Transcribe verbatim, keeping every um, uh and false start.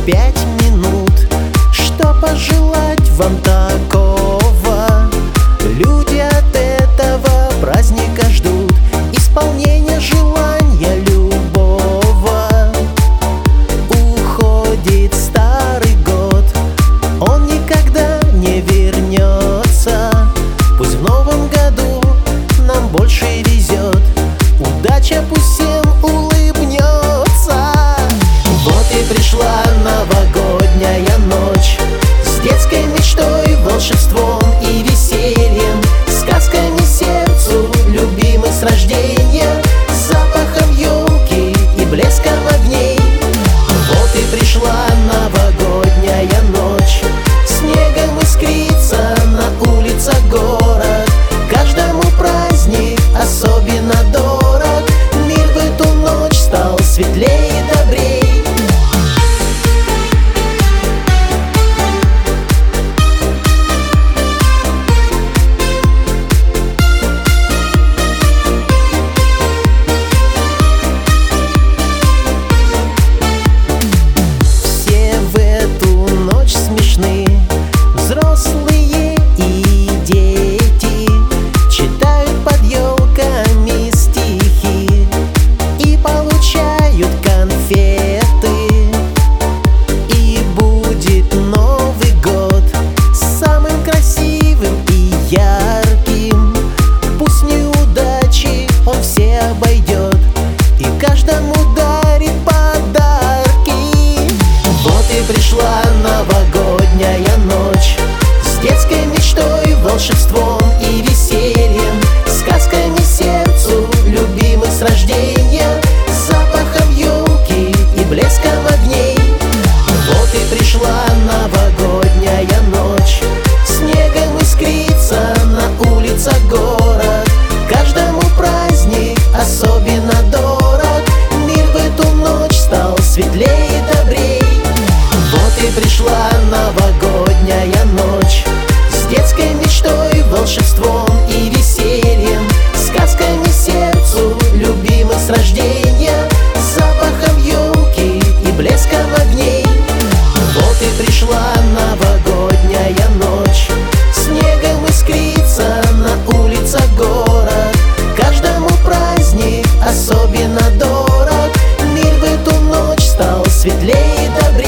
пять минут, что пожелать вам такого? Люди от этого праздника ждут исполнения желания любого. Уходит старый год, он никогда не вернется. Пусть в новом году нам больше везет, удача пусть всем улыбнется. Вот и пришла новогодняя ночь с детской мечтой, волшебством и весельем, сказками сердцу любимой с рождения, запахом елки и блеском огней. Вот и пришла новогодняя ночь, снегом искрится на улицах город. Каждому праздник особенно дорог, мир в эту ночь стал светлее и добрей. Взрослые и дети читают под елками стихи и получают конфеты. И будет Новый год самым красивым и ярким. Пусть неудачи он все обойдет и каждому дарит подарки. Вот и пришла новогодняя ночь с детской мечтой, волшебством и весельем, сказками сердцу любимых с рождения, запахом елки и блеском огней. Вот и пришла новогодняя ночь, снегом искрится на улицах город. Каждому праздник особенно дорог, мир в эту ночь стал светлее и добрей. Вот и пришла новогодняя ночь с детской мечтой, волшебством и весельем, сказками сердцу любимых с рождения, запахом елки и блеском огней. Вот и пришла новогодняя ночь, снегом искрится на улицах город. Каждому праздник особенно дорог, мир в эту ночь стал светлее и добрей.